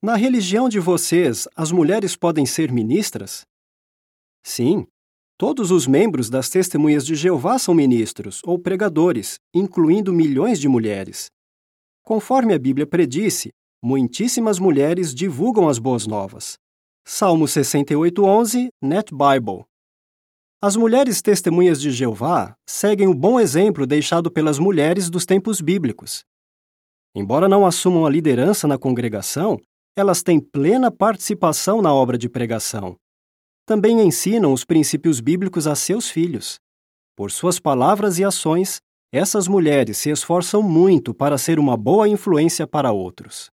Na religião de vocês, as mulheres podem ser ministras? Sim, todos os membros das Testemunhas de Jeová são ministros ou pregadores, incluindo milhões de mulheres. Conforme a Bíblia predisse, muitíssimas mulheres divulgam as boas novas. Salmo 68:11, Net Bible. As mulheres testemunhas de Jeová seguem o bom exemplo deixado pelas mulheres dos tempos bíblicos. Embora não assumam a liderança na congregação, elas têm plena participação na obra de pregação. Também ensinam os princípios bíblicos a seus filhos. Por suas palavras e ações, essas mulheres se esforçam muito para ser uma boa influência para outros.